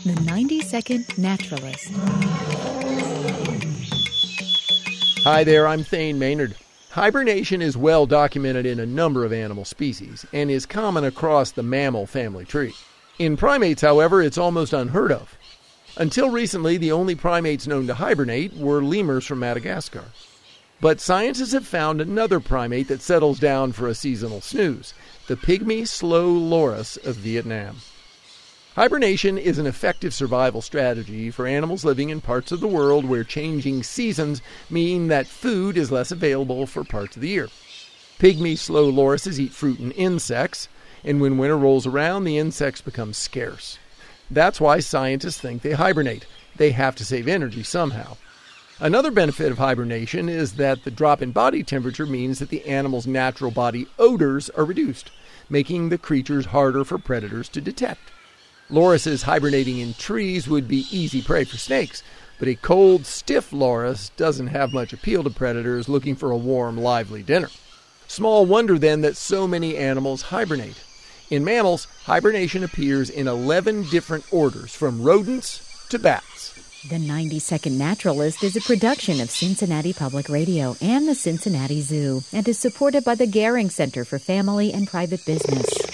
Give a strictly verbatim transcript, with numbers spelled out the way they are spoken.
The ninety-second Naturalist. Hi there, I'm Thane Maynard. Hibernation is well documented in a number of animal species and is common across the mammal family tree. In primates, however, it's almost unheard of. Until recently, the only primates known to hibernate were lemurs from Madagascar. But scientists have found another primate that settles down for a seasonal snooze, the pygmy slow loris of Vietnam. Hibernation is an effective survival strategy for animals living in parts of the world where changing seasons mean that food is less available for parts of the year. Pygmy slow lorises eat fruit and insects, and when winter rolls around, the insects become scarce. That's why scientists think they hibernate. They have to save energy somehow. Another benefit of hibernation is that the drop in body temperature means that the animal's natural body odors are reduced, making the creatures harder for predators to detect. Lorises hibernating in trees would be easy prey for snakes, but a cold, stiff loris doesn't have much appeal to predators looking for a warm, lively dinner. Small wonder then that so many animals hibernate. In mammals, hibernation appears in eleven different orders, from rodents to bats. The ninety-second Naturalist is a production of Cincinnati Public Radio and the Cincinnati Zoo and is supported by the Gehring Center for Family and Private Business.